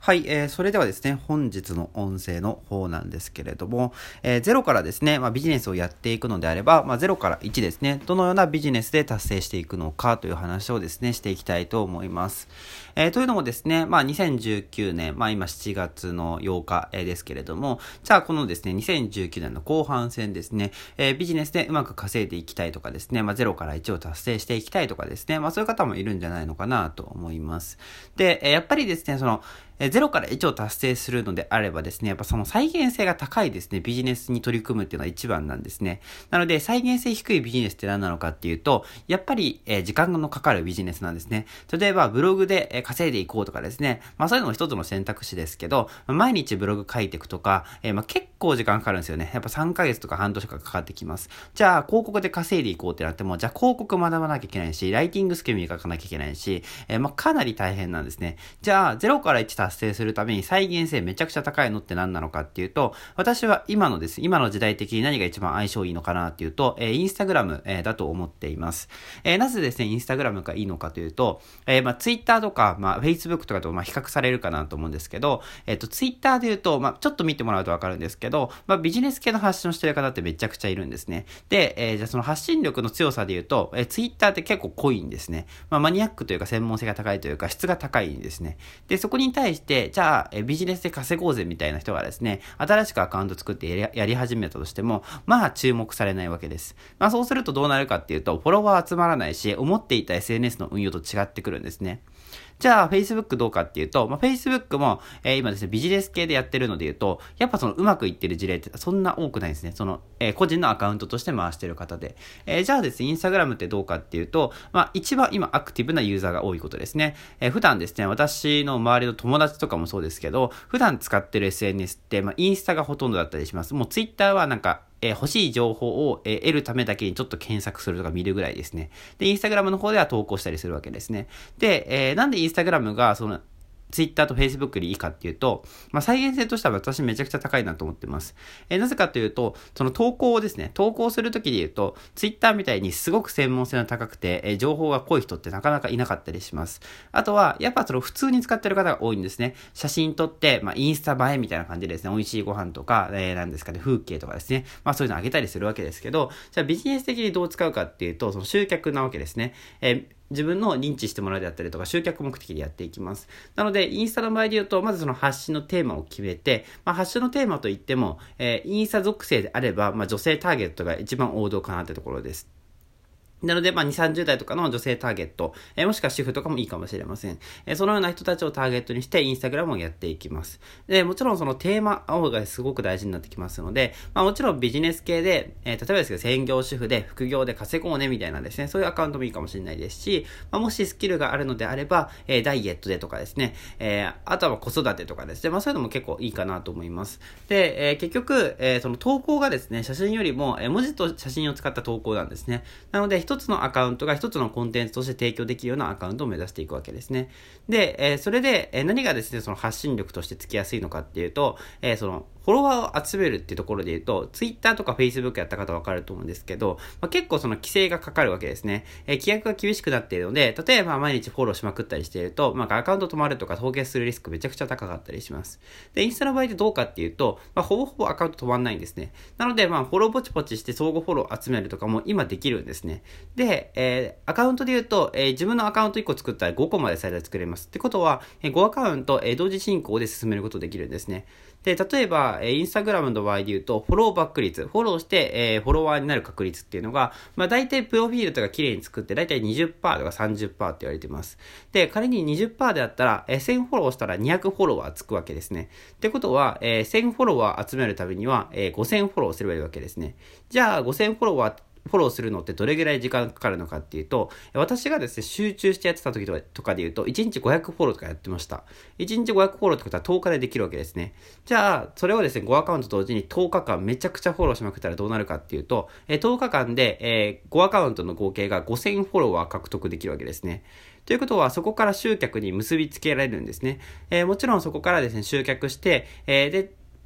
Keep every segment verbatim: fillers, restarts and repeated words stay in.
はい、えー、それではですね、本日の音声の方なんですけれども、えー、ゼロからですね、まあ、ビジネスをやっていくのであれば、まあ、ゼロからいちですね、どのようなビジネスで達成していくのかという話をですね、していきたいと思います。えー、というのもですね、まあ、にせんじゅうきゅうねん、まあ、今しちがつのようか、えー、ですけれども、じゃあこのですね、にせんじゅうきゅうねんの後半戦ですね、えー、ビジネスでうまく稼いでいきたいとかですね、まあ、ゼロからいちを達成していきたいとかですね、まあ、そういう方もいるんじゃないのかなと思います。で、えー、やっぱりですね、その、ゼロからいちを達成するのであればですね、やっぱその再現性が高いですね、ビジネスに取り組むっていうのは一番なんですね。なので、再現性低いビジネスって何なのかっていうと、やっぱり、えー、時間のかかるビジネスなんですね。例えば、ブログで稼いでいこうとかですね、まあそういうのも一つの選択肢ですけど、毎日ブログ書いていくとか、えー、まあ結構時間かかるんですよね。やっぱさんかげつとか半年とかかかってきます。じゃあ、広告で稼いでいこうってなっても、じゃあ広告学ばなきゃいけないし、ライティングスキル磨かなきゃいけないし、えー、まあかなり大変なんですね。じゃあ、ゼロからいち達成するために再現性めちゃくちゃ高いのって何なのかっていうと、私は今のです、今の時代的に何が一番相性いいのかなっていうと、えー、インスタグラム、えー、だと思っています。えー、なぜですね、インスタグラムがいいのかというと、えー、まあツイッターとか、まあフェイスブックとかとまあ比較されるかなと思うんですけど、えっと、ツイッターで言うと、まあちょっと見てもらうとわかるんですけど、まあビジネス系の発信をしてる方ってめちゃくちゃいるんですね。で、えー、じゃあその発信力の強さで言うと、えー、ツイッターって結構濃いんですね。まあマニアックというか専門性が高いというか質が高いんですね。で、そこに対して、じゃあ、えー、ビジネスで稼ごうぜみたいな人がですね、新しくアカウント作ってやり、やり始めたとしても、まあ注目されないわけです。まあそうするとどうなるかっていうと、フォロワー集まらないし、思っていた エスエヌエス の運用と違ってくるんですね。じゃあ、Facebook どうかっていうと、まあ、Facebook も、えー、今ですね、ビジネス系でやってるので言うと、やっぱそのうまくいってる事例ってそんな多くないですね。その、えー、個人のアカウントとして回してる方で。えー、じゃあですね、Instagram ってどうかっていうと、まあ、一番今アクティブなユーザーが多いことですね。えー、普段ですね、私の周りの友達とかもそうですけど、普段使ってる エスエヌエス って、まあ、インスタがほとんどだったりします。もう Twitter はなんか、えー、欲しい情報を、えー、得るためだけにちょっと検索するとか見るぐらいですね。で、インスタグラムの方では投稿したりするわけですね。で、えー、なんでインスタグラムがそのツイッターとフェイスブックでいいかっていうと、まあ、再現性としては私めちゃくちゃ高いなと思ってます。えー、なぜかというと、その投稿をですね、投稿するときで言うと、ツイッターみたいにすごく専門性の高くて、えー、情報が濃い人ってなかなかいなかったりします。あとは、やっぱその普通に使ってる方が多いんですね。写真撮って、まあ、インスタ映えみたいな感じでですね、美味しいご飯とか、えー、なんですかね、風景とかですね、まあそういうのあげたりするわけですけど、じゃあビジネス的にどう使うかっていうと、その集客なわけですね。えー自分の認知してもらうであったりとか集客目的でやっていきます。なのでインスタの場合で言うと、まずその発信のテーマを決めて、まあ、発信のテーマといっても、えー、インスタ属性であれば、まあ、女性ターゲットが一番王道かなってところです。なので、まあ、にじゅう、さんじゅう代とかの女性ターゲット、えー、もしくは主婦とかもいいかもしれません。えー、そのような人たちをターゲットにして、インスタグラムをやっていきます。で、もちろんそのテーマ青がすごく大事になってきますので、まあ、もちろんビジネス系で、えー、例えばですけど、専業主婦で、副業で稼ごうねみたいなですね、そういうアカウントもいいかもしれないですし、まあ、もしスキルがあるのであれば、えー、ダイエットでとかですね、えー、あとは子育てとかですね、まあ、そういうのも結構いいかなと思います。で、えー、結局、えー、その投稿がですね、写真よりも、えー、文字と写真を使った投稿なんですね。なので、一つのアカウントが一つのコンテンツとして提供できるようなアカウントを目指していくわけですね。で、えー、それで、えー、何がですね、その発信力としてつきやすいのかっていうと、えー、その、フォロワーを集めるっていうところで言うと、ツイッターとかフェイスブックやった方はわかると思うんですけど、まあ、結構その規制がかかるわけですね。えー、規約が厳しくなっているので、例えば毎日フォローしまくったりしていると、まあ、アカウント止まるとか凍結するリスクめちゃくちゃ高かったりします。で、インスタの場合でどうかっていうと、まあ、ほぼほぼアカウント止まんないんですね。なので、まあ、フォローポチポチして相互フォロー集めるとかも今できるんですね。で、えー、アカウントで言うと、えー、自分のアカウントいっこ作ったらごこまで最大作れます。ってことは、えー、ごアカウント、えー、同時進行で進めることできるんですね。で、例えば、えー、インスタグラムの場合で言うと、フォローバック率、フォローして、えー、フォロワーになる確率っていうのが、まあ大体プロフィールとか綺麗に作って、大体 にじゅっパーセント とか さんじゅっパーセント って言われてます。で、仮に にじゅっパーセント であったら、えー、せんフォローしたらにひゃくフォロワーつくわけですね。ってことは、えー、せんフォロワー集めるためには、えー、ごせんフォローすればいいわけですね。じゃあ、ごせんフォロワーフォローするのってどれぐらい時間かかるのかっていうと、私がですね、集中してやってた時とかで言うと、いちにちごひゃくフォローとかやってました。いちにちごひゃくフォローってことはとおかでできるわけですね。じゃあ、それをですね、ごアカウント同時にとおかかんめちゃくちゃフォローしまくったらどうなるかっていうと、とおかかんで、えー、ごアカウントの合計がごせんフォロワー獲得できるわけですね。ということは、そこから集客に結びつけられるんですね。えー、もちろんそこからですね、集客して、えー、で、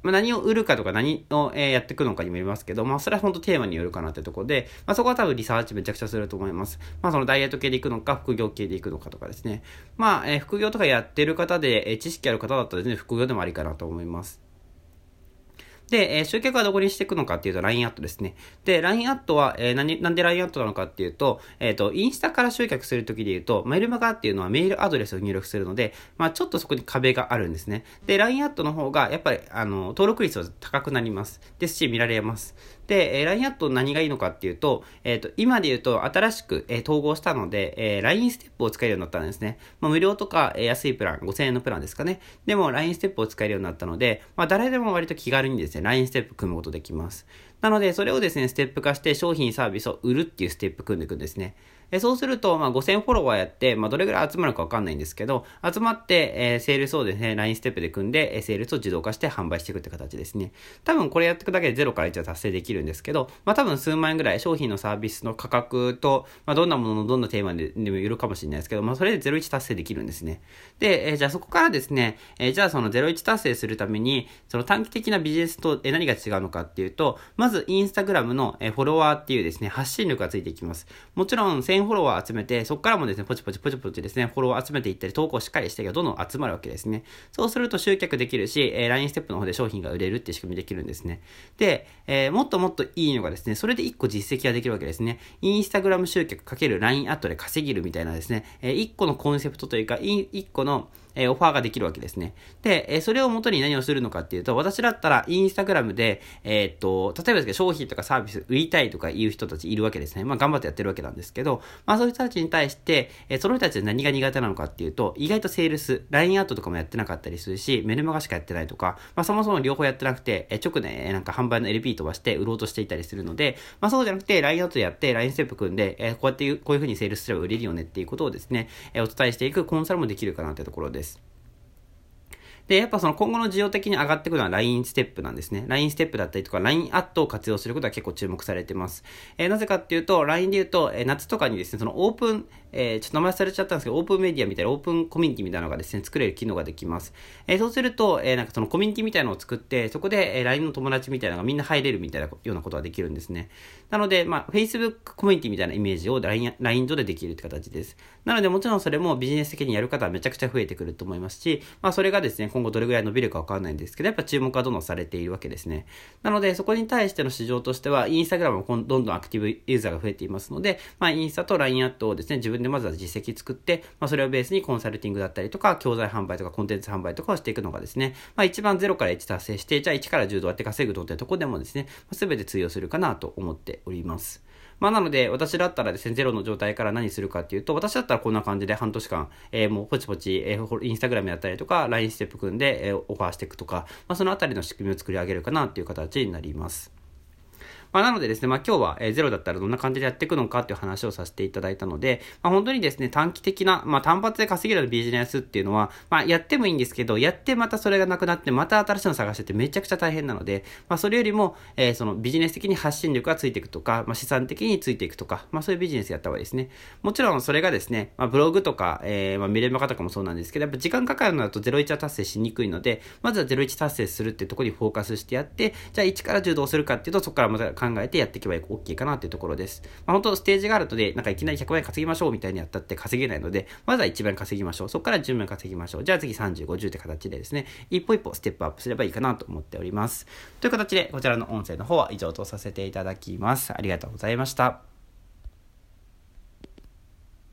まあ、何を売るかとか何を、えー、やっていくのかにもよりますけど、まあそれは本当テーマによるかなってところで、まあそこは多分リサーチめちゃくちゃすると思います。まあそのダイエット系でいくのか、副業系でいくのかとかですね。まあ、えー、副業とかやってる方で、えー、知識ある方だったらですね、副業でもありかなと思います。で、えー、集客はどこにしていくのかっていうと ライン アットですね。で、ライン アットは、えー、何、なんで ライン アットなのかっていうと、えっ、ー、と、インスタから集客するときで言うと、メルマガっていうのはメールアドレスを入力するので、まあちょっとそこに壁があるんですね。で、ライン アットの方が、やっぱり、あの、登録率は高くなります。ですし、見られます。で、えー、ライン アット何がいいのかっていうと、えっ、ー、と、今で言うと新しく、えー、統合したので、えー、ライン ステップを使えるようになったんですね。まあ、無料とか、えー、安いプラン、ごせんえんのプランですかね。でも、ライン ステップを使えるようになったので、まあ、誰でも割と気軽にですね、ライン ステップ組むことできます。なので、それをですね、ステップ化して商品サービスを売るっていうステップ組んでいくんですね。えそうすると、まあ、ごせんフォロワーやって、まあ、どれぐらい集まるかわかんないんですけど、集まって、えー、セールスをですね、ライン ステップで組んで、えー、セールスを自動化して販売していくって形ですね。多分これやっていくだけでゼロからいちは達成できるんですけど、まあ、多分数万円ぐらい商品のサービスの価格と、まあ、どんなもののどんなテーマででもよるかもしれないですけど、まあ、それでゼロいち達成できるんですね。で、えー、じゃあそこからですね、えー、じゃあそのゼロいち達成するために、その短期的なビジネスと、えー、何が違うのかっていうと、まずインスタグラムの、えー、フォロワーっていうですね、発信力がついていきます。もちろんせんフォロワー集めて、そこからもですね、ポチポチポチポチですね、フォロワー集めていったり、投稿しっかりしていけばどんどん集まるわけですね。そうすると集客できるし、えー、ライン ステップの方で商品が売れるっていう仕組みできるんですね。で、えー、もっともっといいのがですね、それでいっこ実績ができるわけですね。インスタグラム集客×ライン アットで稼げるみたいなですね、えー、いっこのコンセプトというか、いっこのえー、オファーができるわけですね。で、えー、それを元に何をするのかっていうと、私だったらインスタグラムで、えー、っと、例えばですけど、商品とかサービス売りたいとかいう人たちいるわけですね。まあ、頑張ってやってるわけなんですけど、まあ、そういう人たちに対して、えー、その人たちで何が苦手なのかっていうと、意外とセールス、ライン アットとかもやってなかったりするし、メルマガしかやってないとか、まあ、そもそも両方やってなくて、えー、直で、なんか販売の エルピー 飛ばして売ろうとしていたりするので、まあ、そうじゃなくて、ライン アットでやって、ライン ステップ組んで、えー、こうやってこういう風にセールスすれば売れるよねっていうことをですね、えー、お伝えしていくコンサルもできるかなってところです。で、やっぱその今後の需要的に上がってくるのは ライン ステップなんですね。ライン ステップだったりとか ライン アットを活用することは結構注目されてます。えー、なぜかっていうと、ライン で言うと、えー、夏とかにですね、そのオープン、えー、ちょっと名前されちゃったんですけど、オープンメディアみたいな、オープンコミュニティみたいなのがですね、作れる機能ができます。えー、そうすると、えー、なんかそのコミュニティみたいなのを作って、そこで、えー、ライン の友達みたいなのがみんな入れるみたいなようなことができるんですね。なので、まあ、Facebook コミュニティみたいなイメージを ライン、ライン 上でできるって形です。なので、もちろんそれもビジネス的にやる方はめちゃくちゃ増えてくると思いますし、まあ、それがですね、今後どれぐらい伸びるかわかんないんですけど、やっぱ注目はどんどんされているわけですね。なので、そこに対しての市場としては、インスタグラムもどんどんアクティブユーザーが増えていますので、まあ、インスタと ライン アットをですね、自分でまずは実績作って、まあ、それをベースにコンサルティングだったりとか、教材販売とかコンテンツ販売とかをしていくのがですね、まあ、一番ゼロからいち達成して、じゃあいちからじゅうどうやって稼ぐのってとこでもですね、すべて通用するかなと思っております。まあ、なので、私だったらですね、ゼロの状態から何するかっていうと、私だったらこんな感じで半年間、えー、もうポチポチ、えー、インスタグラムやったりとか、ライン ステップ組んで、えー、オファーしていくとか、まあ、そのあたりの仕組みを作り上げるかなっていう形になります。まあ、なのでですね、まあ、今日は、えー、ゼロだったらどんな感じでやっていくのかっていう話をさせていただいたので、まあ、本当にですね、短期的な、まあ、単発で稼げるビジネスっていうのは、まあ、やってもいいんですけど、やってまたそれがなくなって、また新しいの探してってめちゃくちゃ大変なので、まあ、それよりも、えー、そのビジネス的に発信力がついていくとか、まあ、資産的についていくとか、まあ、そういうビジネスやった方がいいですね。もちろんそれがですね、まあ、ブログとか、えー、まあ、メルマガとかもそうなんですけど、やっぱ時間かかるのだとゼロイチは達成しにくいので、まずはゼロイチ達成するっていうところにフォーカスしてやって、じゃあいちからじゅうどうするかっていうと、そこからまた考えてやっていけばいい。大きいかなっていうところです。まあ、本当ステージがあるので、なんかいきなりひゃくまん円稼ぎましょうみたいにやったって稼げないので、まずはいちまん円稼ぎましょう。そこからじゅうまん円稼ぎましょう。じゃあ次さんじゅう、ごじゅうって形でですね、一歩一歩ステップアップすればいいかなと思っております。という形で、こちらの音声の方は以上とさせていただきます。ありがとうございました。